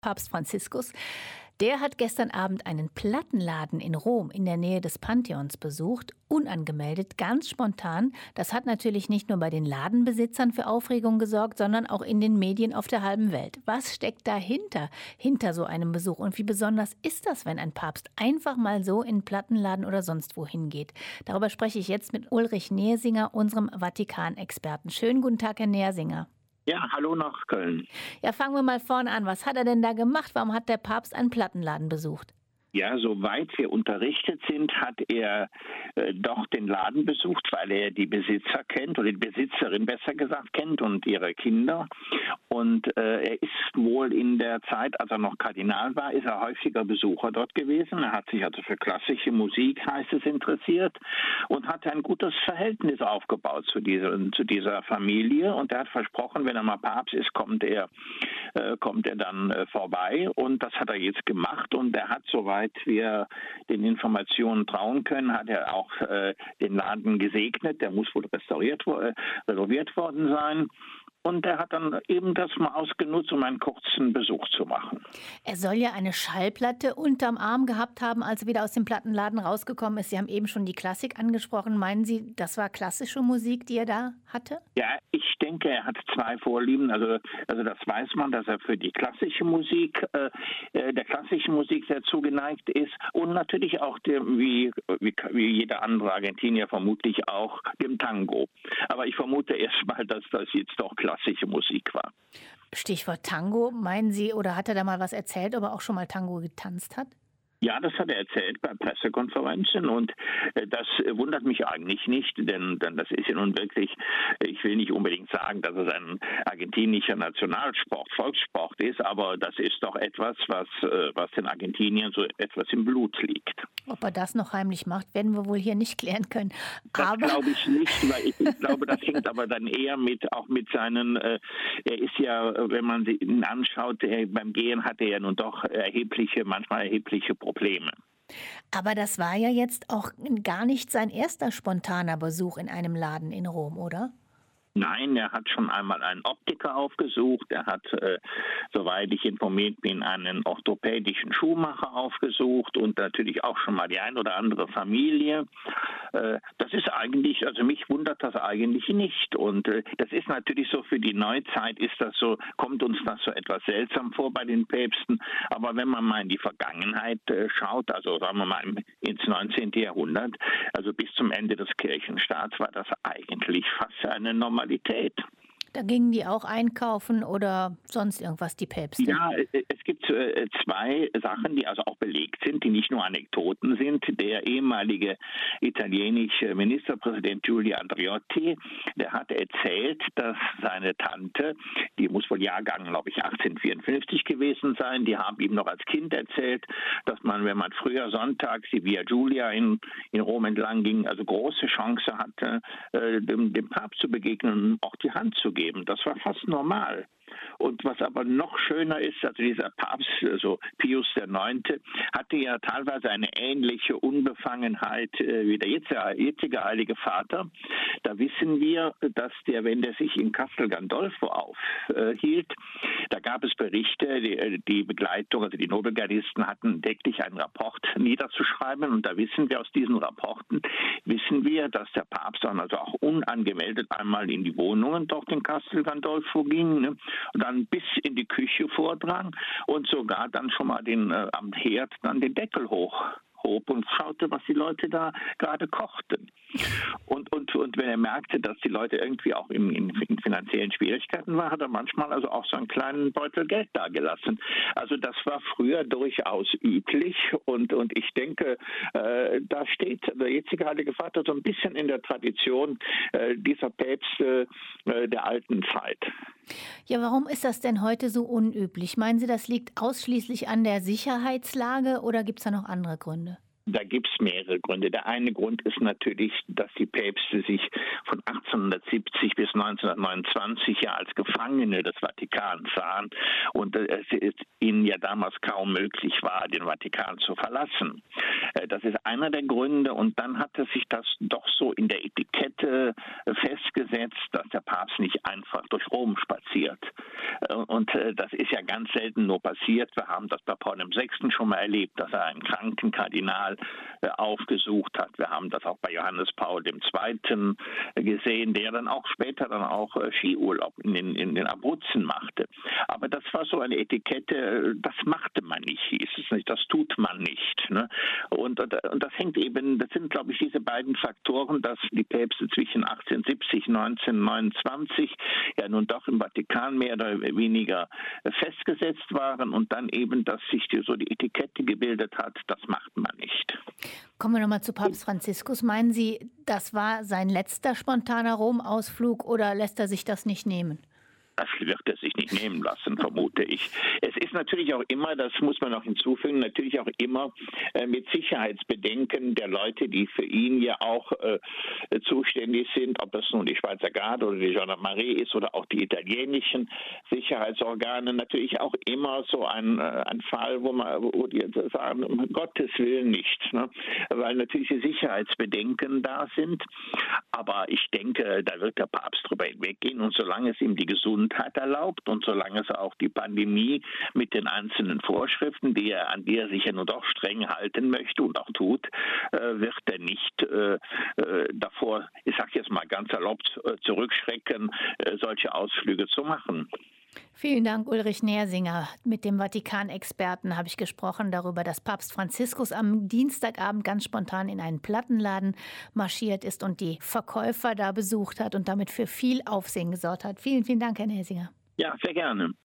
Papst Franziskus, der hat gestern Abend einen Plattenladen in Rom in der Nähe des Pantheons besucht, unangemeldet, ganz spontan. Das hat natürlich nicht nur bei den Ladenbesitzern für Aufregung gesorgt, sondern auch in den Medien auf der halben Welt. Was steckt dahinter, hinter so einem Besuch? Und wie besonders ist das, wenn ein Papst einfach mal so in einen Plattenladen oder sonst wohin geht? Darüber spreche ich jetzt mit Ulrich Neersinger, unserem Vatikan-Experten. Schönen guten Tag, Herr Neersinger. Ja, hallo nach Köln. Ja, fangen wir mal vorne an. Was hat er denn da gemacht? Warum hat der Papst einen Plattenladen besucht? Ja, soweit wir unterrichtet sind, hat er doch den Laden besucht, weil er die Besitzer kennt, oder die Besitzerin besser gesagt kennt und ihre Kinder. Und er ist wohl in der Zeit, als er noch Kardinal war, ist er häufiger Besucher dort gewesen. Er hat sich also für klassische Musik, heißt es, interessiert und hat ein gutes Verhältnis aufgebaut zu dieser Familie. Und er hat versprochen, wenn er mal Papst ist, kommt er dann vorbei. Und das hat er jetzt gemacht. Und er hat, soweit wir den Informationen trauen können, hat er auch den Laden gesegnet. Der muss wohl renoviert worden sein. Und er hat dann eben das mal ausgenutzt, um einen kurzen Besuch zu machen. Er soll ja eine Schallplatte unterm Arm gehabt haben, als er wieder aus dem Plattenladen rausgekommen ist. Sie haben eben schon die Klassik angesprochen. Meinen Sie, das war klassische Musik, die er da hatte? Ja, ich denke, er hat zwei Vorlieben. Also das weiß man, dass er für die klassische Musik, der klassischen Musik sehr zugeneigt ist und natürlich auch wie jeder andere Argentinier vermutlich auch dem Tango. Aber ich vermute erstmal, dass das jetzt doch klassische Musik war. Stichwort Tango, meinen Sie, oder hat er da mal was erzählt, ob er auch schon mal Tango getanzt hat? Ja, das hat er erzählt bei Pressekonferenzen und das wundert mich eigentlich nicht, denn das ist ja nun wirklich, ich will nicht unbedingt sagen, dass es ein argentinischer Nationalsport, Volkssport ist, aber das ist doch etwas, was den Argentiniern so etwas im Blut liegt. Ob er das noch heimlich macht, werden wir wohl hier nicht klären können. Das glaube ich nicht, weil ich glaube, das hängt aber dann eher mit seinen, er ist ja, wenn man ihn anschaut, beim Gehen hat er ja nun doch manchmal erhebliche Probleme. Aber das war ja jetzt auch gar nicht sein erster spontaner Besuch in einem Laden in Rom, oder? Nein, er hat schon einmal einen Optiker aufgesucht. Er hat, soweit ich informiert bin, einen orthopädischen Schuhmacher aufgesucht und natürlich auch schon mal die ein oder andere Familie. Das ist eigentlich, also mich wundert das eigentlich nicht. Und das ist natürlich so, für die Neuzeit kommt uns das so etwas seltsam vor bei den Päpsten. Aber wenn man mal in die Vergangenheit schaut, also sagen wir mal ins 19. Jahrhundert, also bis zum Ende des Kirchenstaats, war das eigentlich fast eine Normalität. Da gingen die auch einkaufen oder sonst irgendwas, die Päpste? Ja, es gibt zwei Sachen, die also auch belegt sind, die nicht nur Anekdoten sind. Der ehemalige italienische Ministerpräsident Giulio Andreotti, der hat erzählt, dass seine Tante, die muss wohl Jahrgang, glaube ich, 1854 gewesen sein, die haben ihm noch als Kind erzählt, dass man, wenn man früher sonntags die Via Giulia in Rom entlang ging, also große Chance hatte, dem Papst zu begegnen und auch die Hand zu geben. Das war fast normal. Und was aber noch schöner ist, also dieser Papst, also Pius IX., hatte ja teilweise eine ähnliche Unbefangenheit wie der jetzige Heilige Vater. Da wissen wir, dass wenn der sich in Castel Gandolfo aufhielt, da gab es Berichte, die Begleitung, also die Nobelgardisten hatten täglich einen Rapport niederzuschreiben und da wissen wir aus diesen Rapporten, dass der Papst dann also auch unangemeldet einmal in die Wohnungen dort in Castel Gandolfo ging, ne? Und dann bis in die Küche vordrang und sogar dann schon mal am Herd dann den Deckel hob und schaute, was die Leute da gerade kochten. Und wenn er merkte, dass die Leute irgendwie auch in finanziellen Schwierigkeiten waren, hat er manchmal also auch so einen kleinen Beutel Geld dagelassen. Also das war früher durchaus üblich und ich denke, da steht der jetzige Heilige Vater so ein bisschen in der Tradition dieser Päpste der alten Zeit. Ja, warum ist das denn heute so unüblich? Meinen Sie, das liegt ausschließlich an der Sicherheitslage oder gibt es da noch andere Gründe? Da gibt es mehrere Gründe. Der eine Grund ist natürlich, dass die Päpste sich von 1870 bis 1929 ja als Gefangene des Vatikans sahen und es ihnen ja damals kaum möglich war, den Vatikan zu verlassen. Das ist einer der Gründe. Und dann hatte sich das doch so in der Etikette festgesetzt, dass der Papst nicht einfach durch Rom spaziert. Und das ist ja ganz selten nur passiert. Wir haben das bei Paul VI. Schon mal erlebt, dass er einen kranken Kardinal aufgesucht hat. Wir haben das auch bei Johannes Paul II. Gesehen, der dann auch später Skiurlaub in den Abruzzen machte. Aber das war so eine Etikette, das machte man nicht, hieß es nicht, das tut man nicht. Ne? Und das hängt eben, das sind, glaube ich, diese beiden Faktoren, dass die Päpste zwischen 1870 und 1929 ja nun doch im Vatikan mehr oder weniger festgesetzt waren und dann eben, dass sich die Etikette gebildet hat, das macht man nicht. Kommen wir nochmal zu Papst Franziskus. Meinen Sie, das war sein letzter spontaner Rom-Ausflug oder lässt er sich das nicht nehmen? Das wird er sich nicht nehmen lassen, vermute ich. Es ist natürlich auch immer, das muss man noch hinzufügen, natürlich auch immer mit Sicherheitsbedenken der Leute, die für ihn ja auch zuständig sind, ob das nun die Schweizer Garde oder die Gendarmerie ist oder auch die italienischen Sicherheitsorgane, natürlich auch immer so ein Fall, wo die sagen, um Gottes Willen nicht, ne? Weil natürlich die Sicherheitsbedenken da sind. Aber ich denke, da wird der Papst drüber hinweggehen und solange es ihm die Gesundheit erlaubt und solange es auch die Pandemie mit den einzelnen Vorschriften, an die er sich ja nur doch streng halten möchte und auch tut, wird er nicht davor, ich sage jetzt mal ganz erlaubt, zurückschrecken, solche Ausflüge zu machen. Vielen Dank, Ulrich Nersinger. Mit dem Vatikan-Experten habe ich gesprochen darüber, dass Papst Franziskus am Dienstagabend ganz spontan in einen Plattenladen marschiert ist und die Verkäufer da besucht hat und damit für viel Aufsehen gesorgt hat. Vielen, vielen Dank, Herr Nersinger. Ja, sehr gerne.